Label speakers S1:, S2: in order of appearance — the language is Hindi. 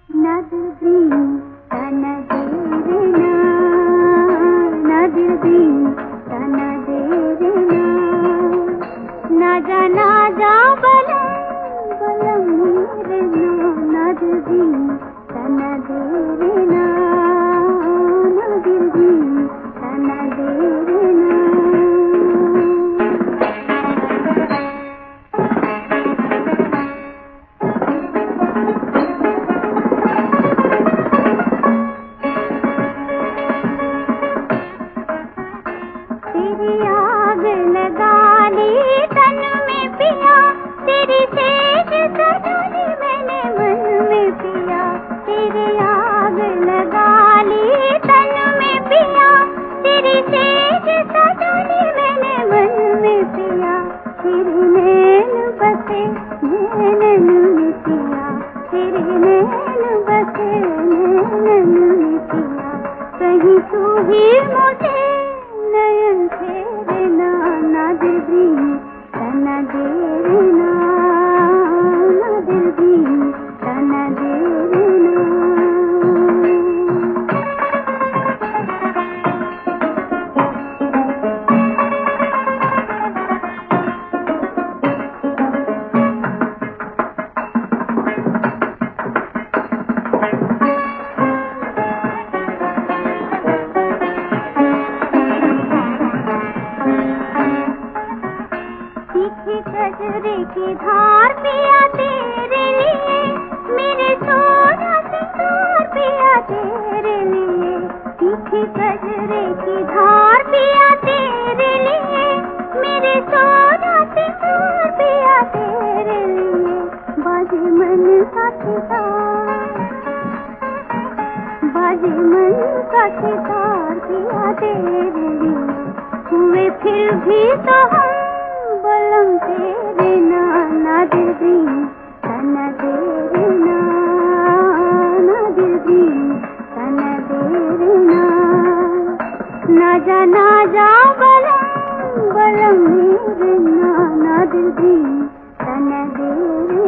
S1: नदी तनदेरना नदी तनदेरना ना जा बलम बलम मेरना नदी तनदेरना नदी तनदेरना तेरी आग लगा ली तन में पिया, तेरी सेज सजोली मैंने मन में पिया। तेरी आग लगा ली तन में पिया, तेरी सेज सजोली मैंने मन में पिया। तेरे नैन बसे नैनन में पिया, तेरे नैन बसे नैनन में पिया। कहीं तू ही मुझे नयन फेरना नदी तनदेरना नदी तनदेरना। तीखी कजरे की धार पिया तेरे लिए, मेरे सोना सिंदूर पिया तेरे लिए। तीखी कजरे की धार पिया तेरे लिए, मेरे सोना सिंदूर पिया तेरे लिए। बाजे मन का सितार, बाजे मन का सितार पिया तेरे लिए। हुए फिर भी तो हम बलम तेरे नदी तनदेरना नदी तनदेरना। ना जा बलम बलम मेरना नदी तनदेरना।